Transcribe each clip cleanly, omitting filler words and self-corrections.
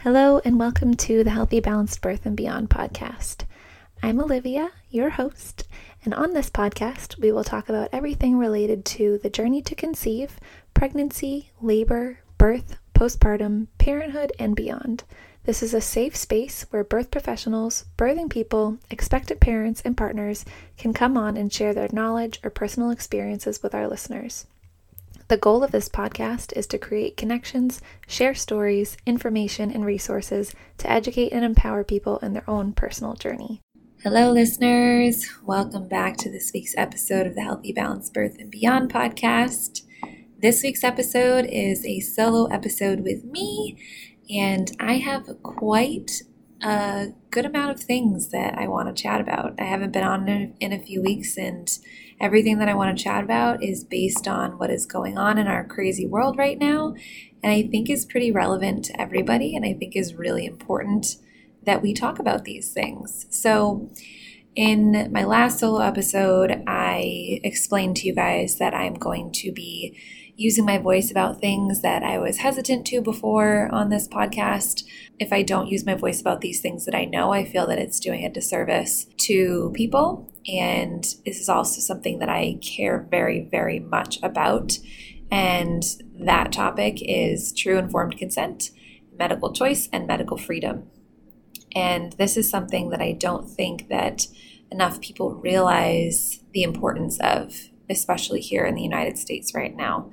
Hello and welcome to the Healthy Balanced Birth and Beyond podcast. I'm Olivia, your host, and on this podcast we will talk about everything related to the journey to conceive, pregnancy, labor, birth, postpartum, parenthood, and beyond. This is a safe space where birth professionals, birthing people, expectant parents, and partners can come on and share their knowledge or personal experiences with our listeners. The goal of this podcast is to create connections, share stories, information, and resources to educate and empower people in their own personal journey. Hello, listeners. Welcome back to this week's episode of the Healthy Balanced Birth and Beyond podcast. This week's episode is a solo episode with me, and I have quite a good amount of things that I want to chat about. I haven't been on in a few weeks, and everything that I want to chat about is based on what is going on in our crazy world right now, and I think is pretty relevant to everybody, and I think is really important that we talk about these things. So in my last solo episode, I explained to you guys that I'm going to be using my voice about things that I was hesitant to before on this podcast. If I don't use my voice about these things that I know, I feel that it's doing a disservice to people. And this is also something that I care very, very much about. And that topic is true informed consent, medical choice, and medical freedom. And this is something that I don't think that enough people realize the importance of, especially here in the United States right now.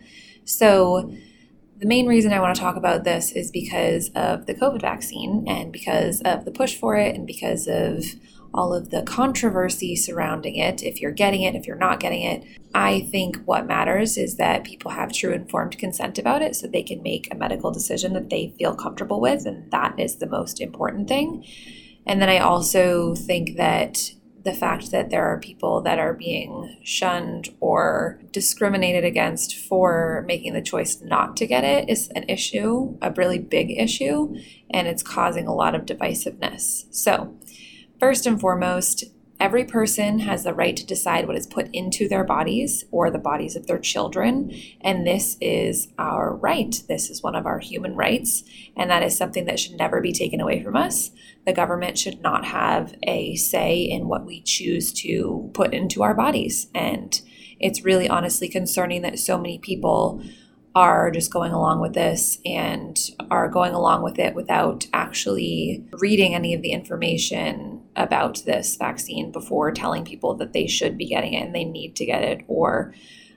So the main reason I want to talk about this is because of the COVID vaccine and because of the push for it and because of all of the controversy surrounding it. If you're getting it, if you're not getting it, I think what matters is that people have true informed consent about it so they can make a medical decision that they feel comfortable with, and that is the most important thing. And then I also think that the fact that there are people that are being shunned or discriminated against for making the choice not to get it is an issue, a really big issue, and it's causing a lot of divisiveness. So, first and foremost, every person has the right to decide what is put into their bodies or the bodies of their children, and this is our right. This is one of our human rights, and that is something that should never be taken away from us. The government should not have a say in what we choose to put into our bodies, and it's really honestly concerning that so many people are just going along with this and are going along with it without actually reading any of the information about this vaccine before telling people that they should be getting it and they need to get it, or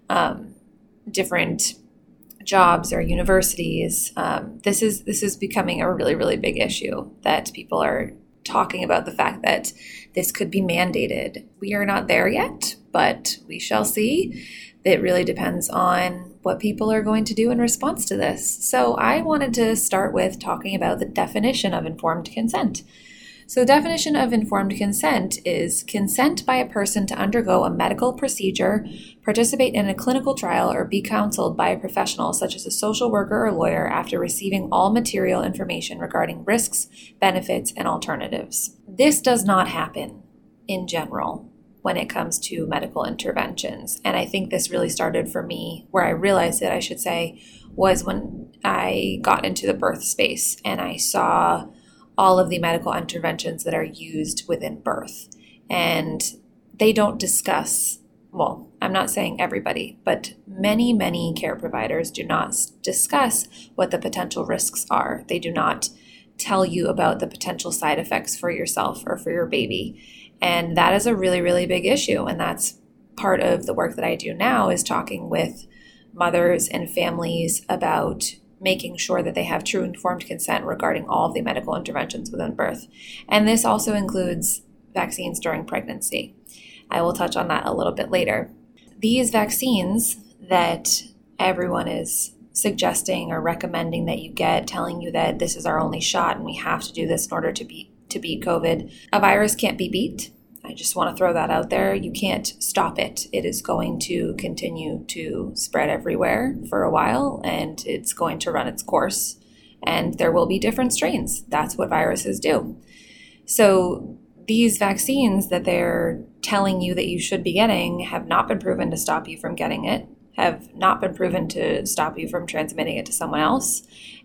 different jobs or universities. This is becoming a really, really big issue that people are talking about, the fact that this could be mandated. We are not there yet, but we shall see. It really depends on what people are going to do in response to this. So I wanted to start with talking about the definition of informed consent. So the definition of informed consent is consent by a person to undergo a medical procedure, participate in a clinical trial, or be counseled by a professional such as a social worker or lawyer after receiving all material information regarding risks, benefits, and alternatives. This does not happen in general when it comes to medical interventions. And I think this really started for me, where I realized it, I should say, was when I got into the birth space and I saw all of the medical interventions that are used within birth. And they don't discuss, well, I'm not saying everybody, but many, many care providers do not discuss what the potential risks are. They do not tell you about the potential side effects for yourself or for your baby. And that is a really, really big issue. And that's part of the work that I do now, is talking with mothers and families about making sure that they have true informed consent regarding all of the medical interventions within birth. And this also includes vaccines during pregnancy. I will touch on that a little bit later. These vaccines that everyone is suggesting or recommending that you get, telling you that this is our only shot and we have to do this in order to beat COVID. A virus can't be beat. I just want to throw that out there. You can't stop it. It is going to continue to spread everywhere for a while, and it's going to run its course. And there will be different strains. That's what viruses do. So these vaccines that they're telling you that you should be getting have not been proven to stop you from getting it, have not been proven to stop you from transmitting it to someone else.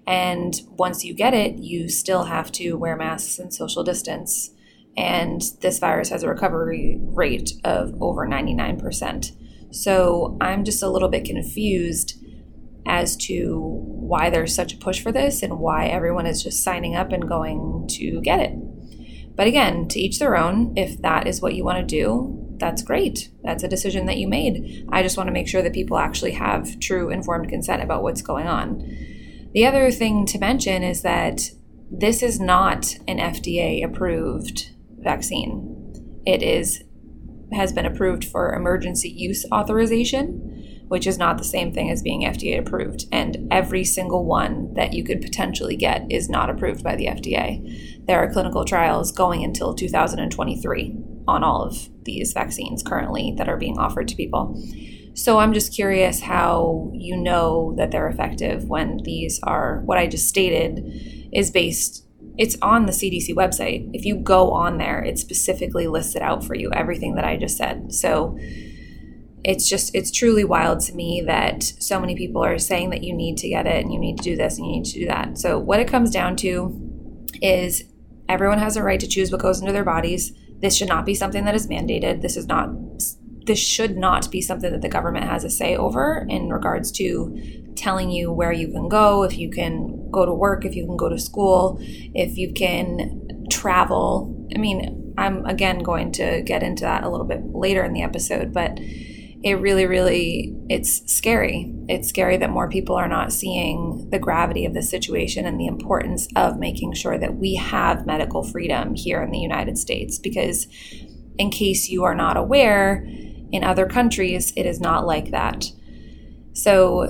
And once you get it, you still have to wear masks and social distance. And this virus has a recovery rate of over 99%. So I'm just a little bit confused as to why there's such a push for this and why everyone is just signing up and going to get it. But again, to each their own. If that is what you want to do, that's great. That's a decision that you made. I just want to make sure that people actually have true informed consent about what's going on. The other thing to mention is that this is not an FDA approved vaccine. It has been approved for emergency use authorization, which is not the same thing as being FDA approved. And every single one that you could potentially get is not approved by the FDA. There are clinical trials going until 2023 on all of these vaccines currently that are being offered to people. So I'm just curious how you know that they're effective when these are, what I just stated is based, it's on the CDC website. If you go on there, it specifically lists it out for you, everything that I just said. So it's truly wild to me that so many people are saying that you need to get it and you need to do this and you need to do that. So what it comes down to is everyone has a right to choose what goes into their bodies. This should not be something that is mandated. This should not be something that the government has a say over in regards to telling you where you can go, if you can go to work, if you can go to school, if you can travel. I mean, I'm again going to get into that a little bit later in the episode, but it really, it's scary. It's scary that more people are not seeing the gravity of the situation and the importance of making sure that we have medical freedom here in the United States. Because in case you are not aware, in other countries, it is not like that. So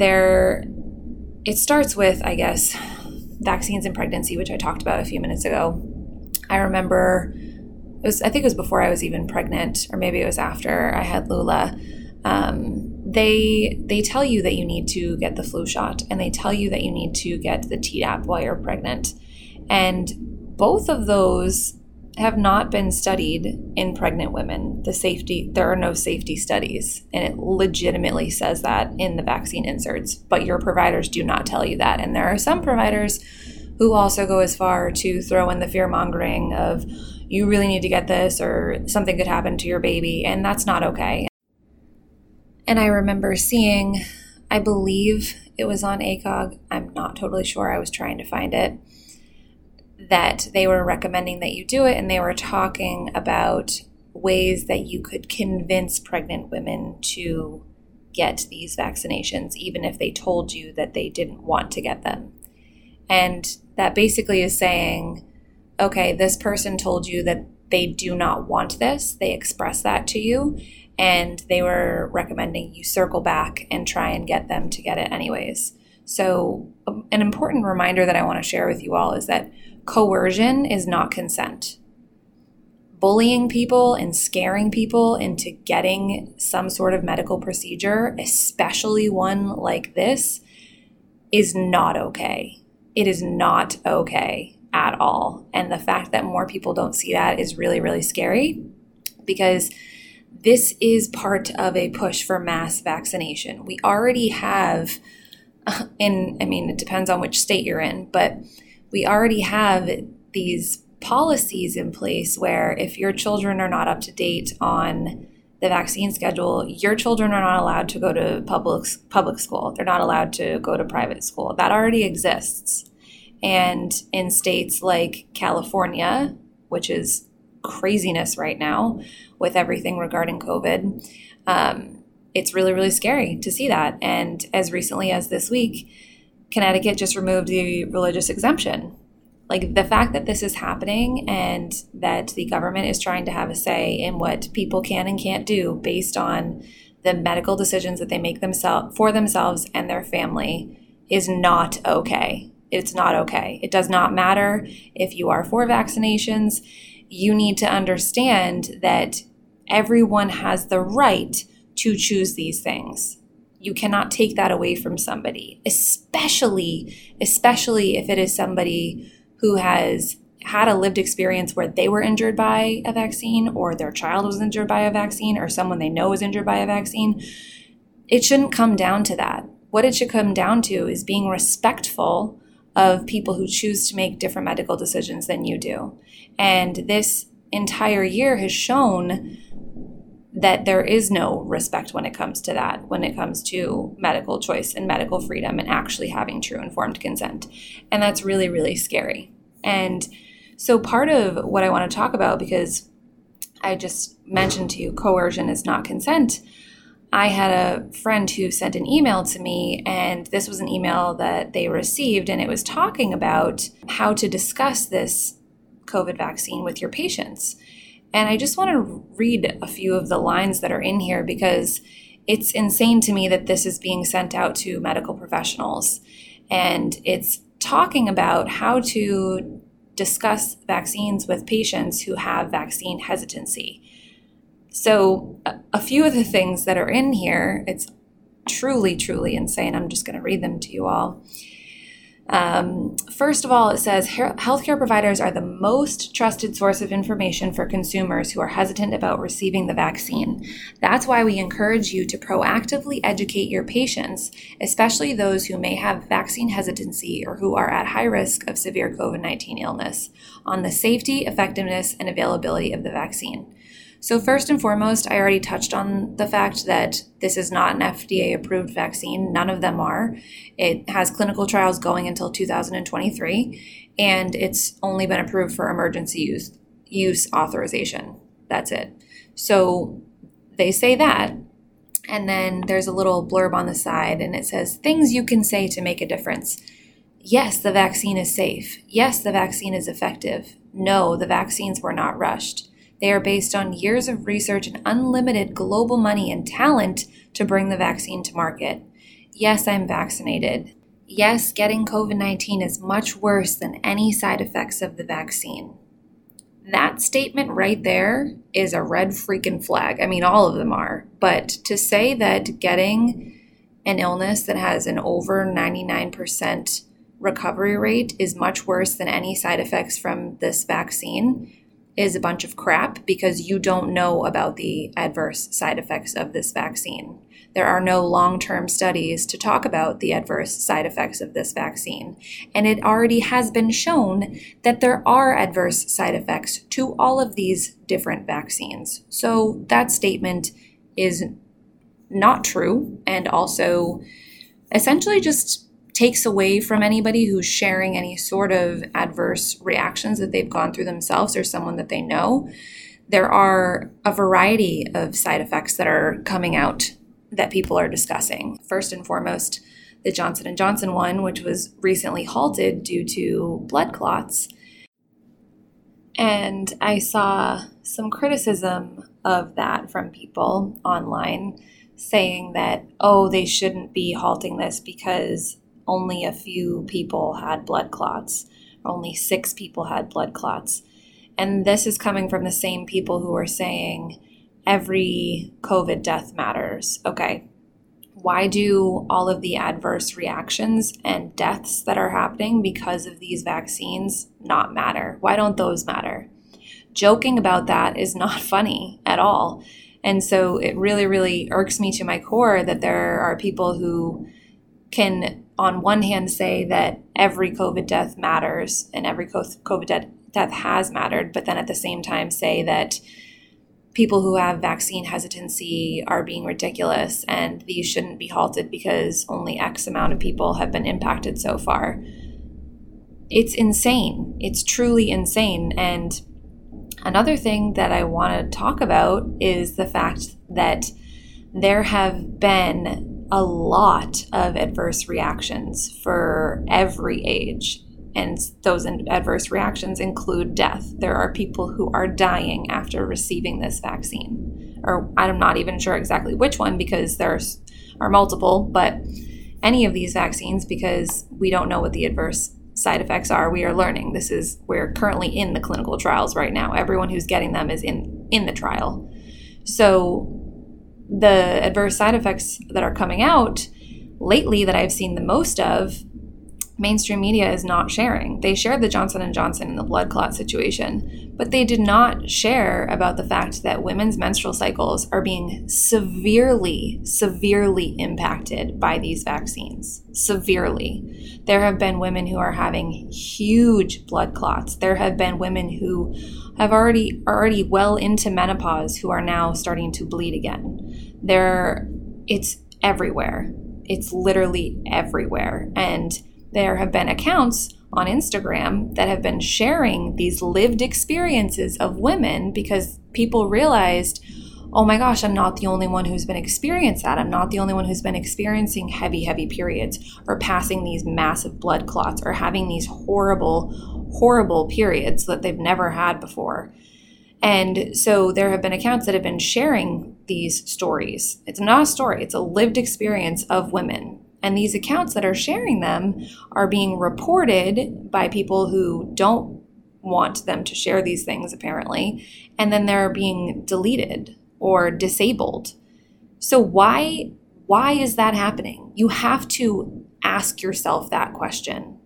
it starts with, I guess, vaccines and pregnancy, which I talked about a few minutes ago. I remember, I think it was before I was even pregnant, or maybe it was after I had Lula. They tell you that you need to get the flu shot, and they tell you that you need to get the Tdap while you're pregnant. And both of those have not been studied in pregnant women. There are no safety studies, and it legitimately says that in the vaccine inserts, but your providers do not tell you that. And there are some providers who also go as far to throw in the fear-mongering of, you really need to get this, or something could happen to your baby, and that's not okay. And I remember seeing, I believe it was on ACOG, I'm not totally sure, I was trying to find it, that they were recommending that you do it, and they were talking about ways that you could convince pregnant women to get these vaccinations, even if they told you that they didn't want to get them. And that basically is saying, okay, this person told you that they do not want this, they express that to you, and they were recommending you circle back and try and get them to get it anyways. So an important reminder that I want to share with you all is that coercion is not consent. Bullying people and scaring people into getting some sort of medical procedure, especially one like this, is not okay. It is not okay at all. And the fact that more people don't see that is really scary, because this is part of a push for mass vaccination. We already have, it depends on which state you're in, but we already have these policies in place where if your children are not up to date on the vaccine schedule, your children are not allowed to go to public school. They're not allowed to go to private school. That already exists. And in states like California, which is craziness right now with everything regarding COVID, it's really scary to see that. And as recently as this week, Connecticut just removed the religious exemption. Like, the fact that this is happening and that the government is trying to have a say in what people can and can't do based on the medical decisions that they make for themselves and their family is not okay. It's not okay. It does not matter if you are for vaccinations. You need to understand that everyone has the right to choose these things. You cannot take that away from somebody, especially if it is somebody who has had a lived experience where they were injured by a vaccine, or their child was injured by a vaccine, or someone they know was injured by a vaccine. It shouldn't come down to that. What it should come down to is being respectful of people who choose to make different medical decisions than you do. And this entire year has shown that there is no respect when it comes to that, when it comes to medical choice and medical freedom and actually having true informed consent. And that's really, really scary. And so part of what I want to talk about, because I just mentioned to you, coercion is not consent. I had a friend who sent an email to me, and this was an email that they received, and it was talking about how to discuss this COVID vaccine with your patients. And I just want to read a few of the lines that are in here, because it's insane to me that this is being sent out to medical professionals. And it's talking about how to discuss vaccines with patients who have vaccine hesitancy. So a few of the things that are in here, it's truly, truly insane. I'm just going to read them to you all. First of all, it says healthcare providers are the most trusted source of information for consumers who are hesitant about receiving the vaccine. That's why we encourage you to proactively educate your patients, especially those who may have vaccine hesitancy or who are at high risk of severe COVID-19 illness, on the safety, effectiveness, and availability of the vaccine. So first and foremost, I already touched on the fact that this is not an FDA-approved vaccine. None of them are. It has clinical trials going until 2023, and it's only been approved for emergency use authorization. That's it. So they say that, and then there's a little blurb on the side, and it says, things you can say to make a difference. Yes, the vaccine is safe. Yes, the vaccine is effective. No, the vaccines were not rushed. They are based on years of research and unlimited global money and talent to bring the vaccine to market. Yes, I'm vaccinated. Yes, getting COVID-19 is much worse than any side effects of the vaccine. That statement right there is a red freaking flag. I mean, all of them are. But to say that getting an illness that has an over 99% recovery rate is much worse than any side effects from this vaccine is a bunch of crap, because you don't know about the adverse side effects of this vaccine. There are no long-term studies to talk about the adverse side effects of this vaccine. And it already has been shown that there are adverse side effects to all of these different vaccines. So that statement is not true, and also essentially just takes away from anybody who's sharing any sort of adverse reactions that they've gone through themselves or someone that they know. There are a variety of side effects that are coming out that people are discussing. First and foremost, the Johnson & Johnson one, which was recently halted due to blood clots. And I saw some criticism of that from people online saying that, oh, they shouldn't be halting this because only a few people had blood clots. Only 6 people had blood clots. And this is coming from the same people who are saying every COVID death matters. Okay, why do all of the adverse reactions and deaths that are happening because of these vaccines not matter? Why don't those matter? Joking about that is not funny at all. And so it really, really irks me to my core that there are people who can, on one hand, say that every COVID death matters and every COVID death has mattered, but then at the same time say that people who have vaccine hesitancy are being ridiculous and these shouldn't be halted because only X amount of people have been impacted so far. It's insane. It's truly insane. And another thing that I want to talk about is the fact that there have been a lot of adverse reactions for every age. And those adverse reactions include death. There are people who are dying after receiving this vaccine. Or I'm not even sure exactly which one, because there are multiple, but any of these vaccines, because we don't know what the adverse side effects are. We are learning. We're currently in the clinical trials right now. Everyone who's getting them is in the trial. So the adverse side effects that are coming out lately that I've seen the most of mainstream media is not sharing. They shared the Johnson & Johnson and the blood clot situation, but they did not share about the fact that women's menstrual cycles are being severely impacted by these vaccines. Severely. There have been women who are having huge blood clots. There have been women who have already well into menopause who are now starting to bleed again. It's everywhere. It's literally everywhere. And there have been accounts on Instagram that have been sharing these lived experiences of women because people realized, oh my gosh, I'm not the only one who's been experiencing that. I'm not the only one who's been experiencing heavy periods or passing these massive blood clots or having these horrible periods that they've never had before. And so there have been accounts that have been sharing these stories. It's not a story, it's a lived experience of women. And these accounts that are sharing them are being reported by people who don't want them to share these things, apparently, and then they're being deleted or disabled. So why is that happening? You have to ask yourself that question.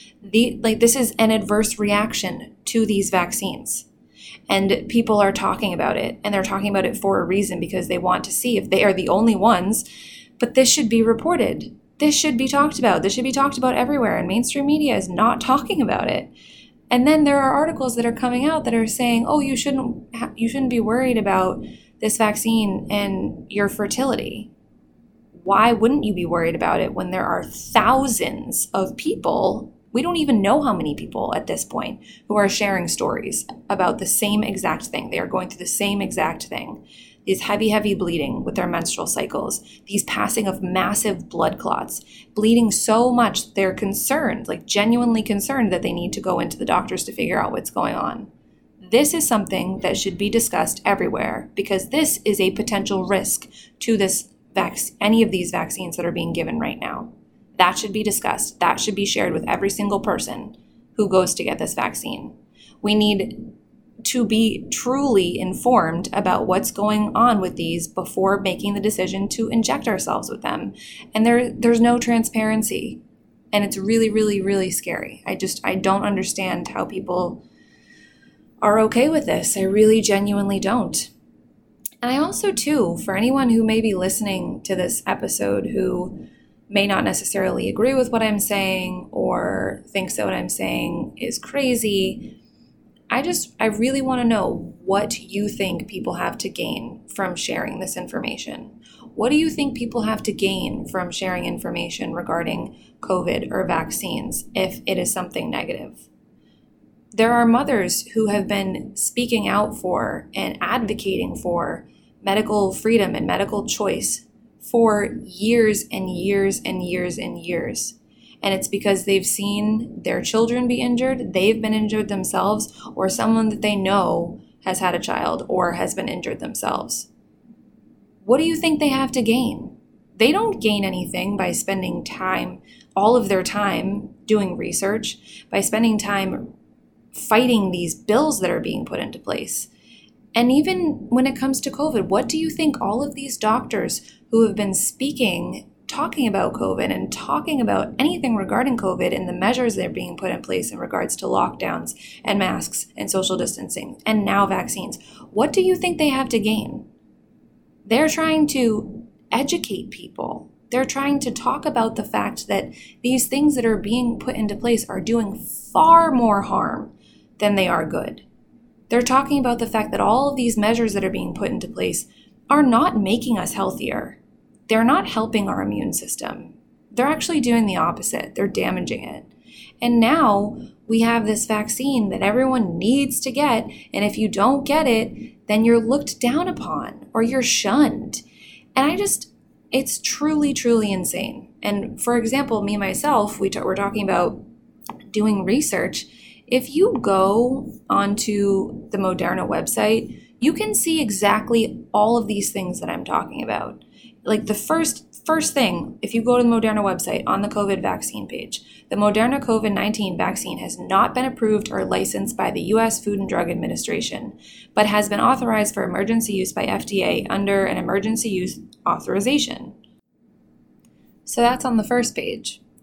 This is an adverse reaction to these vaccines. And people are talking about it, and they're talking about it for a reason because they want to see if they are the only ones. But this should be reported. This should be talked about. This should be talked about everywhere, and mainstream media is not talking about it. And then there are articles that are coming out that are saying, oh, you shouldn't be worried about this vaccine and your fertility. Why wouldn't you be worried about it when there are thousands of people, we don't even know how many people at this point, who are sharing stories about the same exact thing. They are going through the same exact thing. These heavy bleeding with their menstrual cycles, these passing of massive blood clots, bleeding so much they're concerned, like genuinely concerned that they need to go into the doctors to figure out what's going on. This is something that should be discussed everywhere because this is a potential risk to any of these vaccines that are being given right now. That should be discussed. That should be shared with every single person who goes to get this vaccine. We need to be truly informed about what's going on with these before making the decision to inject ourselves with them. And there's no transparency. And it's really scary. I don't understand how people are okay with this. I really genuinely don't. And I also, too, for anyone who may be listening to this episode who may not necessarily agree with what I'm saying or thinks that what I'm saying is crazy, I really want to know what you think people have to gain from sharing this information. What do you think people have to gain from sharing information regarding COVID or vaccines if it is something negative? There are mothers who have been speaking out for and advocating for medical freedom and medical choice for years and years. And it's because they've seen their children be injured, they've been injured themselves, or someone that they know has had a child or has been injured themselves. What do you think they have to gain? They don't gain anything by spending all of their time doing research, by spending time fighting these bills that are being put into place. And even when it comes to COVID, what do you think all of these doctors who have been talking about COVID and talking about anything regarding COVID and the measures that are being put in place in regards to lockdowns and masks and social distancing and now vaccines, what do you think they have to gain? They're trying to educate people. They're trying to talk about the fact that these things that are being put into place are doing far more harm than they are good. They're talking about the fact that all of these measures that are being put into place are not making us healthier. They're not helping our immune system. They're actually doing the opposite. They're damaging it. And now we have this vaccine that everyone needs to get. And if you don't get it, then you're looked down upon or you're shunned. And it's truly insane. And for example, me, myself, we're talking about doing research. If you go onto the Moderna website, you can see exactly all of these things that I'm talking about. Like the first thing, if you go to the Moderna website on the COVID vaccine page, the Moderna COVID-19 vaccine has not been approved or licensed by the U.S. Food and Drug Administration, but has been authorized for emergency use by FDA under an emergency use authorization. So that's on the first page.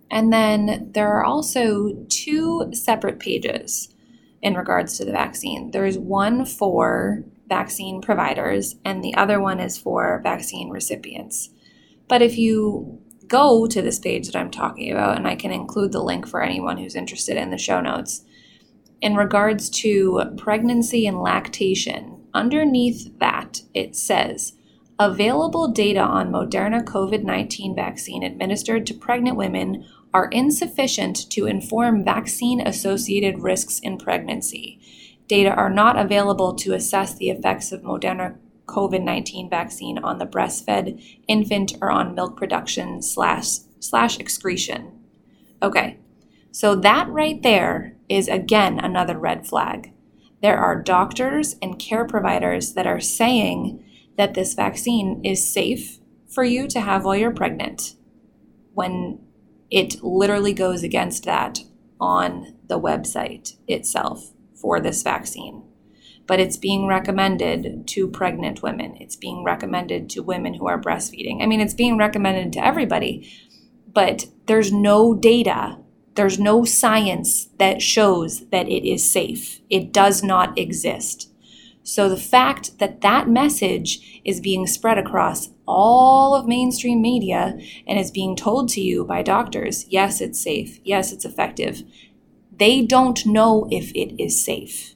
And then there are also two separate pages in regards to the vaccine. There's one for vaccine providers, and the other one is for vaccine recipients. But if you go to this page that I'm talking about, and I can include the link for anyone who's interested in the show notes, in regards to pregnancy and lactation, underneath that it says, available data on Moderna COVID-19 vaccine administered to pregnant women are insufficient to inform vaccine-associated risks in pregnancy. Data are not available to assess the effects of Moderna COVID-19 vaccine on the breastfed infant or on milk production slash excretion. Okay, so that right there is again another red flag. There are doctors and care providers that are saying that this vaccine is safe for you to have while you're pregnant, when it literally goes against that on the website itself for this vaccine. But it's being recommended to pregnant women. It's being recommended to women who are breastfeeding. I mean, it's being recommended to everybody, but there's no data, there's no science that shows that it is safe. It does not exist. So the fact that that message is being spread across all of mainstream media and is being told to you by doctors, yes, it's safe, yes, it's effective, they don't know if it is safe.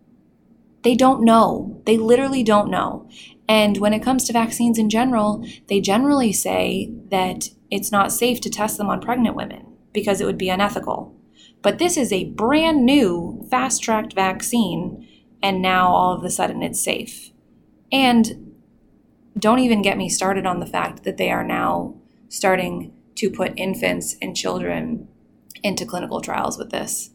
They don't know. They literally don't know. And when it comes to vaccines in general, they generally say that it's not safe to test them on pregnant women because it would be unethical. But this is a brand new fast-tracked vaccine, and now all of a sudden it's safe. And don't even get me started on the fact that they are now starting to put infants and children into clinical trials with this.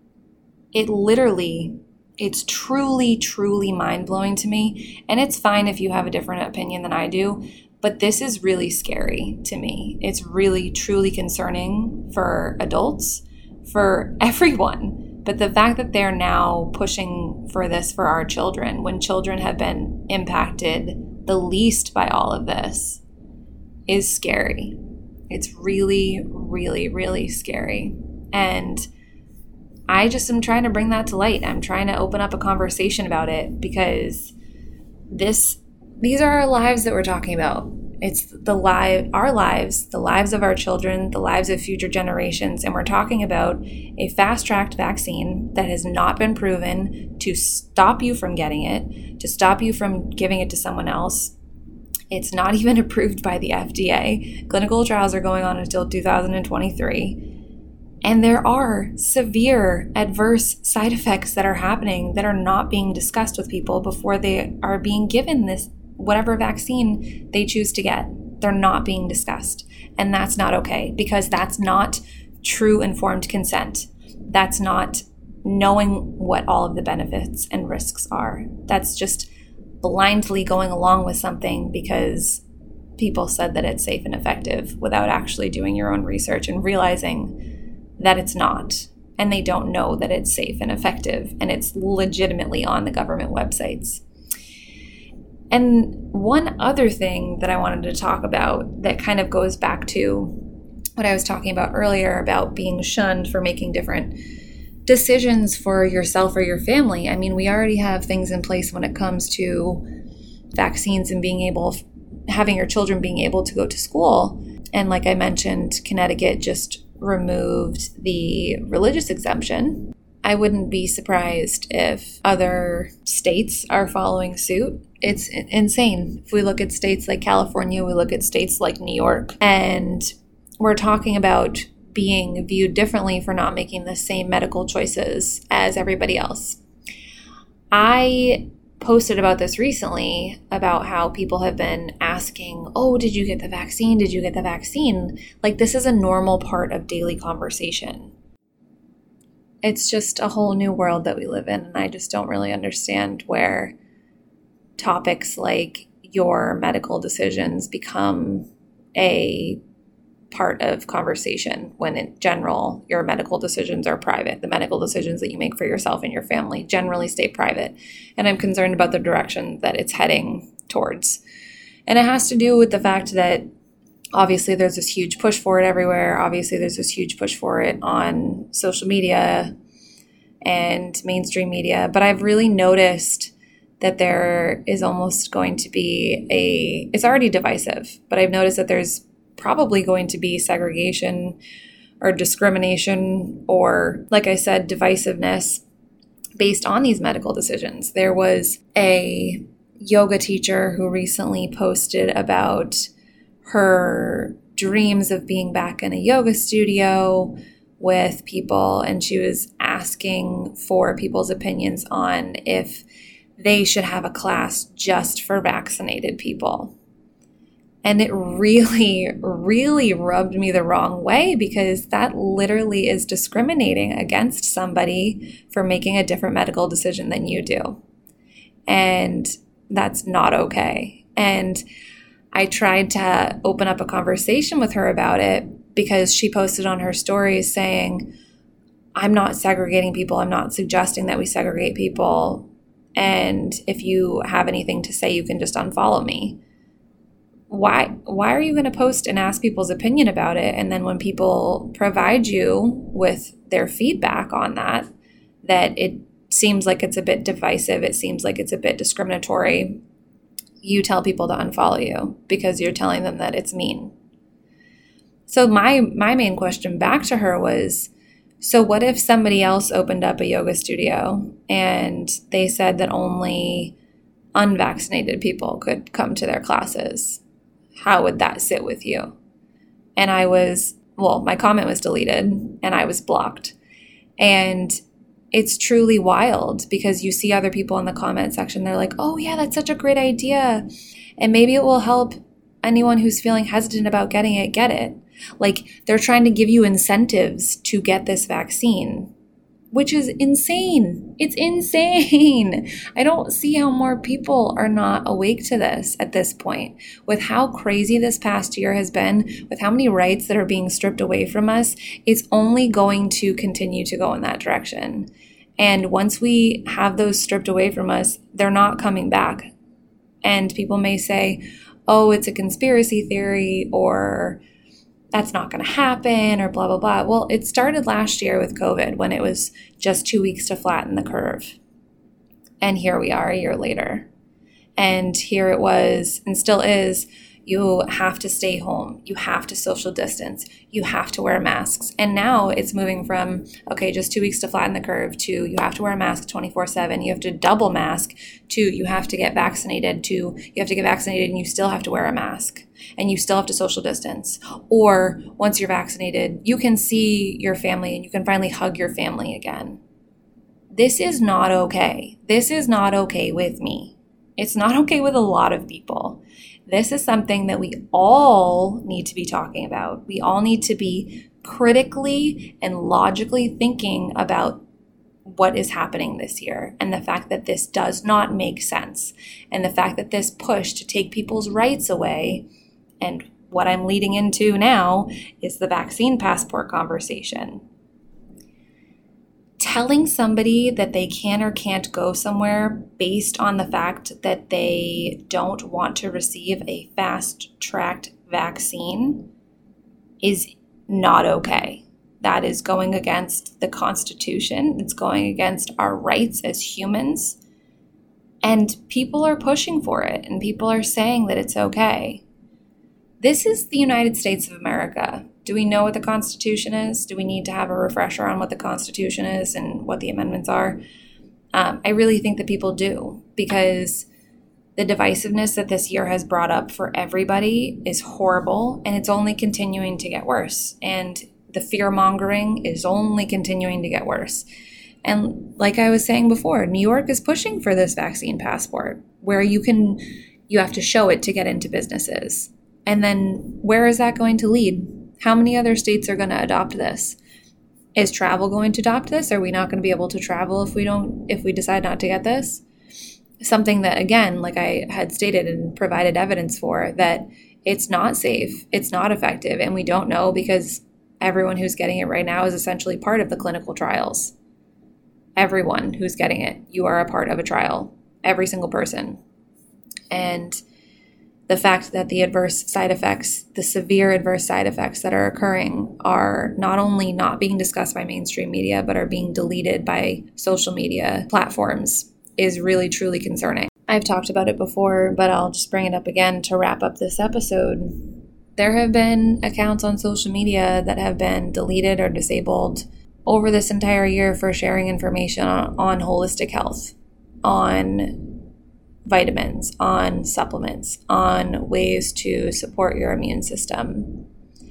It's truly, truly mind-blowing to me. And it's fine if you have a different opinion than I do, but this is really scary to me. It's really, truly concerning for adults, for everyone. But the fact that they're now pushing for this for our children, when children have been impacted the least by all of this, is scary. It's really, really, really scary. And I just am trying to bring that to light. I'm trying to open up a conversation about it because these are our lives that we're talking about. It's our lives, the lives of our children, the lives of future generations. And we're talking about a fast-tracked vaccine that has not been proven to stop you from getting it, to stop you from giving it to someone else. It's not even approved by the FDA. Clinical trials are going on until 2023. And there are severe adverse side effects that are happening that are not being discussed with people before they are being given this whatever vaccine they choose to get. They're not being discussed. And that's not okay, because that's not true informed consent. That's not knowing what all of the benefits and risks are. That's just blindly going along with something because people said that it's safe and effective without actually doing your own research and realizing that it's not. And they don't know that it's safe and effective, and it's legitimately on the government websites. And one other thing that I wanted to talk about that kind of goes back to what I was talking about earlier about being shunned for making different decisions for yourself or your family. I mean, we already have things in place when it comes to vaccines and having your children being able to go to school. And like I mentioned, Connecticut just removed the religious exemption. I wouldn't be surprised if other states are following suit. It's insane. If we look at states like California, we look at states like New York, and we're talking about being viewed differently for not making the same medical choices as everybody else. I posted about this recently, about how people have been asking, oh, did you get the vaccine? Did you get the vaccine? Like, this is a normal part of daily conversation. It's just a whole new world that we live in, and I just don't really understand where topics like your medical decisions become a part of conversation when in general your medical decisions are private. The medical decisions that you make for yourself and your family generally stay private. And I'm concerned about the direction that it's heading towards. And it has to do with the fact that Obviously, there's this huge push for it everywhere. Obviously, there's this huge push for it on social media and mainstream media. But I've really noticed that there is almost going to be it's already divisive, but I've noticed that there's probably going to be segregation or discrimination or, like I said, divisiveness based on these medical decisions. There was a yoga teacher who recently posted about her dreams of being back in a yoga studio with people, and she was asking for people's opinions on if they should have a class just for vaccinated people. And it really, really rubbed me the wrong way, because that literally is discriminating against somebody for making a different medical decision than you do. And that's not okay. And I tried to open up a conversation with her about it, because she posted on her stories saying, I'm not segregating people. I'm not suggesting that we segregate people. And if you have anything to say, you can just unfollow me. Why are you going to post and ask people's opinion about it? And then when people provide you with their feedback on that it seems like it's a bit divisive, it seems like it's a bit discriminatory, you tell people to unfollow you because you're telling them that it's mean. So my main question back to her was, so what if somebody else opened up a yoga studio and they said that only unvaccinated people could come to their classes? How would that sit with you? And my comment was deleted and I was blocked. And it's truly wild, because you see other people in the comment section, they're like, oh yeah, that's such a great idea. And maybe it will help anyone who's feeling hesitant about getting it, get it. Like, they're trying to give you incentives to get this vaccine, which is insane. It's insane. I don't see how more people are not awake to this at this point. With how crazy this past year has been, with how many rights that are being stripped away from us, it's only going to continue to go in that direction. And once we have those stripped away from us, they're not coming back. And people may say, oh, it's a conspiracy theory, or that's not going to happen, or blah, blah, blah. Well, it started last year with COVID, when it was just 2 weeks to flatten the curve. And here we are a year later. And here it was, and still is, you have to stay home. You have to social distance. You have to wear masks. And now it's moving from, okay, just 2 weeks to flatten the curve, to you have to wear a mask 24/7. You have to double mask, to you have to get vaccinated, to you have to get vaccinated and you still have to wear a mask. And you still have to social distance. Or once you're vaccinated, you can see your family and you can finally hug your family again. This is not okay. This is not okay with me. It's not okay with a lot of people. This is something that we all need to be talking about. We all need to be critically and logically thinking about what is happening this year, and the fact that this does not make sense, and the fact that this push to take people's rights away, and what I'm leading into now is the vaccine passport conversation. Telling somebody that they can or can't go somewhere based on the fact that they don't want to receive a fast-tracked vaccine is not okay. That is going against the Constitution. It's going against our rights as humans. And people are pushing for it, and people are saying that it's okay. This is the United States of America. Do we know what the Constitution is? Do we need to have a refresher on what the Constitution is and what the amendments are? I really think that people do, because the divisiveness that this year has brought up for everybody is horrible, and it's only continuing to get worse. And the fear-mongering is only continuing to get worse. And like I was saying before, New York is pushing for this vaccine passport, where you have to show it to get into businesses. And then where is that going to lead? How many other states are going to adopt this? Is travel going to adopt this? Are we not going to be able to travel if we decide not to get this? Something that, again, like I had stated and provided evidence for, that it's not safe, it's not effective, and we don't know, because everyone who's getting it right now is essentially part of the clinical trials. Everyone who's getting it, you are a part of a trial. Every single person. And the fact that the adverse side effects, the severe adverse side effects that are occurring, are not only not being discussed by mainstream media, but are being deleted by social media platforms is really, truly concerning. I've talked about it before, but I'll just bring it up again to wrap up this episode. There have been accounts on social media that have been deleted or disabled over this entire year for sharing information on holistic health, on vitamins, on supplements, on ways to support your immune system.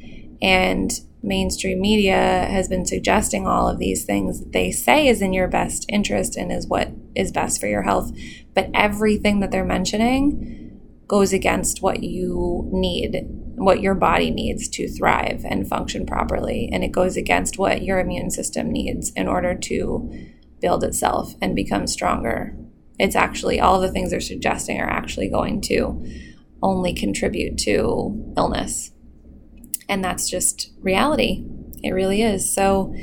And mainstream media has been suggesting all of these things that they say is in your best interest and is what is best for your health. But everything that they're mentioning goes against what you need, what your body needs to thrive and function properly. And it goes against what your immune system needs in order to build itself and become stronger. It's actually, all the things they're suggesting are actually going to only contribute to illness. And that's just reality. It really is. So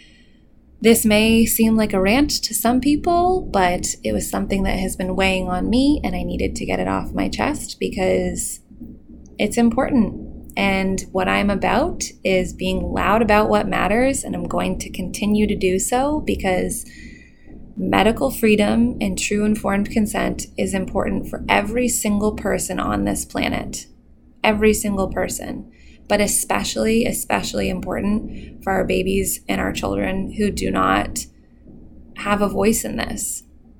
this may seem like a rant to some people, but it was something that has been weighing on me, and I needed to get it off my chest because it's important. And what I'm about is being loud about what matters, and I'm going to continue to do so because medical freedom and true informed consent is important for every single person on this planet. Every single person. But especially important for our babies and our children who do not have a voice in this.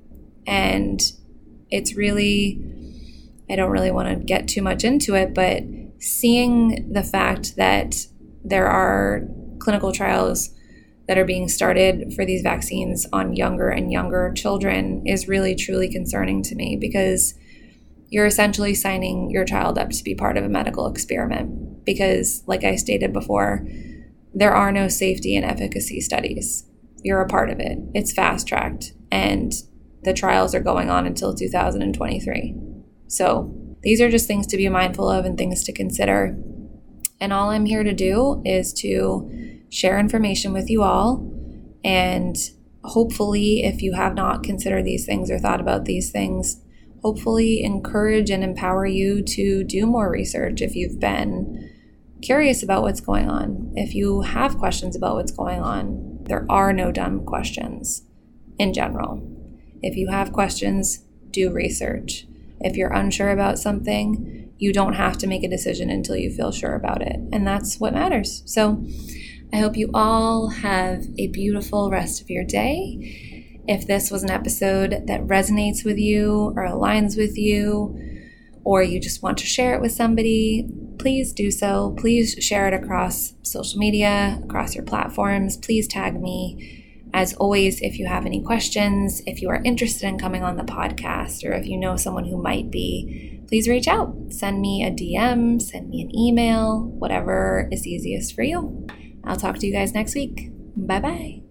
And it's really, I don't really want to get too much into it, but seeing the fact that there are clinical trials that are being started for these vaccines on younger and younger children is really, truly concerning to me, because you're essentially signing your child up to be part of a medical experiment. Because, like I stated before, there are no safety and efficacy studies. You're a part of it. It's fast-tracked, and the trials are going on until 2023. So these are just things to be mindful of and things to consider. And all I'm here to do is to share information with you all, and hopefully, if you have not considered these things or thought about these things, hopefully encourage and empower you to do more research if you've been curious about what's going on. If you have questions about what's going on, there are no dumb questions in general. If you have questions, do research. If you're unsure about something, you don't have to make a decision until you feel sure about it. And that's what matters. So I hope you all have a beautiful rest of your day. If this was an episode that resonates with you or aligns with you, or you just want to share it with somebody, please do so. Please share it across social media, across your platforms. Please tag me. As always, if you have any questions, if you are interested in coming on the podcast, or if you know someone who might be, please reach out. Send me a DM, send me an email, whatever is easiest for you. I'll talk to you guys next week. Bye-bye.